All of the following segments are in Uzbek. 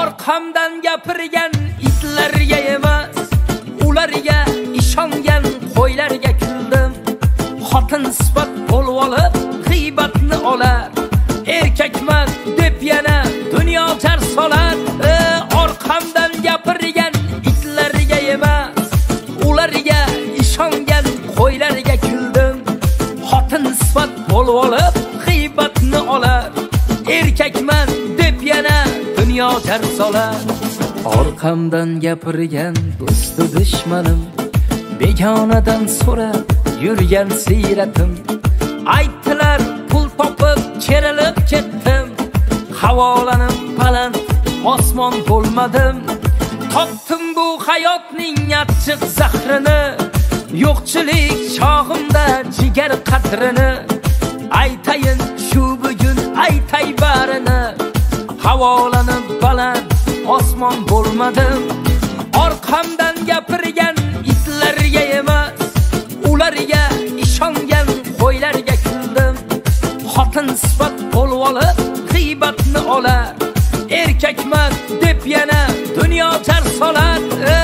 orqamdan gapirgan itlarga emas, ularga ishongan qo'ylarga kuldim. Xotin sifat bo'lib olib g'iybatni olar, erkakman deb yana dunyo jar solar. Orqamdan gapirgan itlarga emas, ularga ishongan qo'ylarga kuldim. Xotin sifat bo'lib olib g'iybatni olar, erkakman deb yana dunyo jar solar. Orqamdan gapirgan do'stu dushmanim, begonadan so'rab yurgan siyratim. Aytdilar pul topib kerilib ketdim, havolanim baland osmon bo'lmadim. Topdim bu hayotning achchiq zahrini, yo'qchilik chog'imda jigar qadrini. Aytayin shu bugun aytay barini, havolanim baland osmon bo'lmadim. Orqamdan gapirgan itlarga emas, ularga ishongan qo'ylarga kuldim. Xotin sifat bo'lib olib g'iybatni olar, erkakman deb yana dunyo jar solar.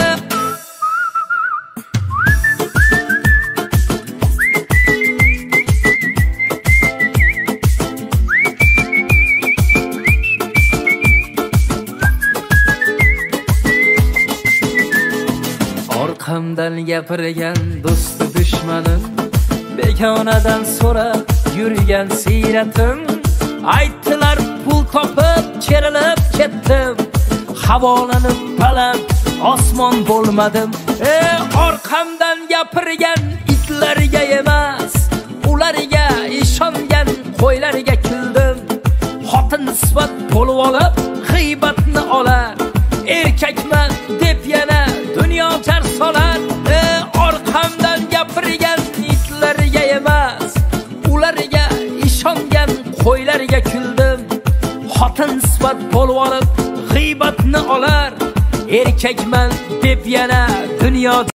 Orqamdan gapirgan do'stu dushmanim, begonadan so'rab yurgan siyratim. Aytdilar pul topib kerilib ketdim, havolanim baland osmon bo'lmadim. Orqamdan gapirgan itlarga emas, ularga ishongan qo'ylarga kuldim. Xotin sifat bo'lib olib g'iybatni olar, erkakman deb yana dunyo jar solar. Orqamdan gapirgan itlarga emas, ularga ishongan qo'ylarga kuldim. Xotin sifat bo'lib olib g'iybatni olar, erkakman deb yana dunyo